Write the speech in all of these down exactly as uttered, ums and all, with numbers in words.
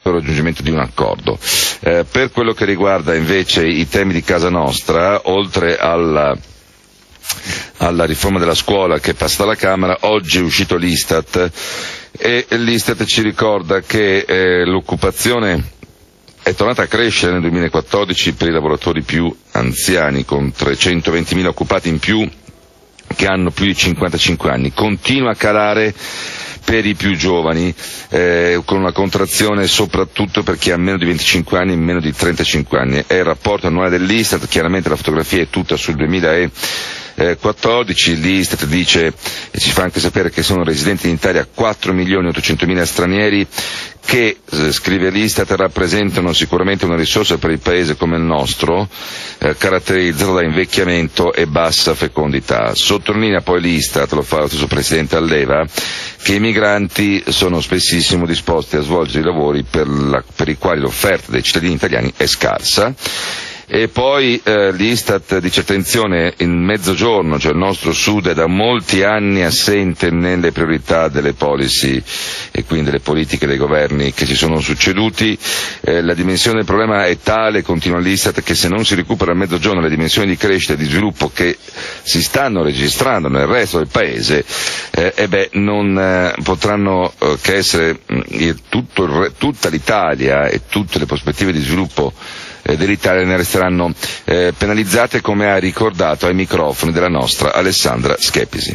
il raggiungimento di un accordo. Eh, per quello che riguarda invece i temi di casa nostra, oltre alla alla riforma della scuola che passa dalla Camera, oggi è uscito l'Istat e l'Istat ci ricorda che eh, l'occupazione è tornata a crescere nel duemilaquattordici per i lavoratori più anziani, con trecentoventimila occupati in più che hanno più di cinquantacinque anni, continua a calare per i più giovani, eh, con una contrazione soprattutto per chi ha meno di venticinque anni e meno di trentacinque anni. È il rapporto annuale dell'Istat, chiaramente la fotografia è tutta sul duemilaquattordici, l'Istat dice e ci fa anche sapere che sono residenti in Italia quattro milioni ottocentomila stranieri che, eh, scrive l'Istat, rappresentano sicuramente una risorsa per il paese come il nostro, eh, caratterizzato da invecchiamento e bassa fecondità. Sottolinea poi l'Istat, lo fa lo stesso Presidente Alleva, che i migranti sono spessissimo disposti a svolgere i lavori per, la, per i quali l'offerta dei cittadini italiani è scarsa. E poi eh, l'Istat dice attenzione, il Mezzogiorno, cioè il nostro Sud, è da molti anni assente nelle priorità delle policy e quindi delle politiche dei governi che si sono succeduti. Eh, la dimensione del problema è tale, continua l'Istat, che se non si recupera il Mezzogiorno le dimensioni di crescita e di sviluppo che si stanno registrando nel resto del paese, eh, eh beh, non eh, potranno eh, che essere mh, tutto il, tutta l'Italia e tutte le prospettive di sviluppo dell'Italia ne resteranno eh, penalizzate, come ha ricordato ai microfoni della nostra Alessandra Schepisi.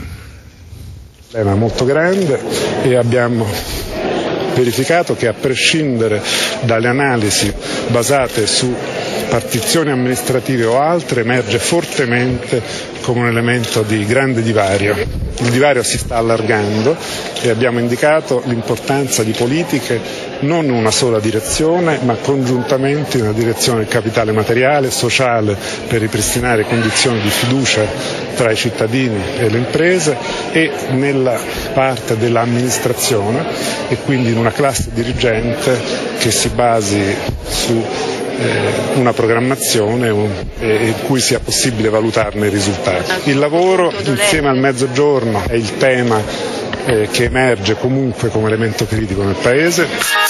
È molto grande e abbiamo verificato che, a prescindere dalle analisi basate su partizioni amministrative o altre, emerge fortemente come un elemento di grande divario. Il divario si sta allargando e abbiamo indicato l'importanza di politiche non in una sola direzione, ma congiuntamente in una direzione del capitale materiale e sociale per ripristinare condizioni di fiducia tra i cittadini e le imprese, e nella parte dell'amministrazione e quindi in una classe dirigente che si basi su eh, una programmazione un, eh, in cui sia possibile valutarne i risultati. Il lavoro insieme al Mezzogiorno è il tema eh, che emerge comunque come elemento critico nel Paese.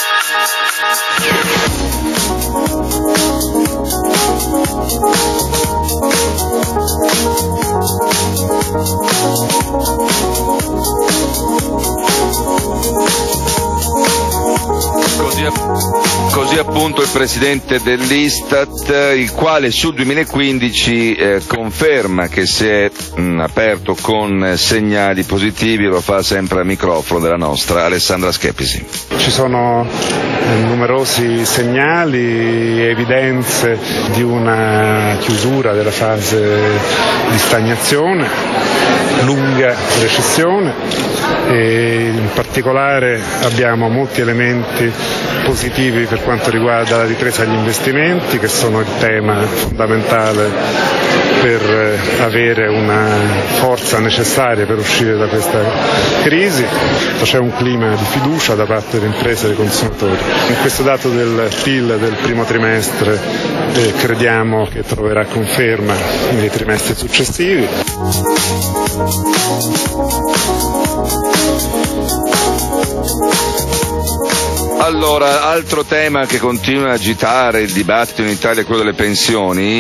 Così, così appunto il Presidente dell'Istat, il quale sul duemilaquindici eh, conferma che si è mh, aperto con segnali positivi, lo fa sempre al microfono della nostra Alessandra Schepisi. Ci sono eh, numerosi segnali, evidenze di una chiusura della fase di stagnazione, lunga recessione, e in particolare abbiamo molti elementi positivi per quanto riguarda la ripresa degli investimenti, che sono il tema fondamentale per avere una forza necessaria per uscire da questa crisi. C'è un clima di fiducia da parte delle imprese e dei consumatori. In questo dato del P I L del primo trimestre eh, crediamo che troverà conferma nei trimestri successivi. Allora, altro tema che continua a agitare il dibattito in Italia è quello delle pensioni.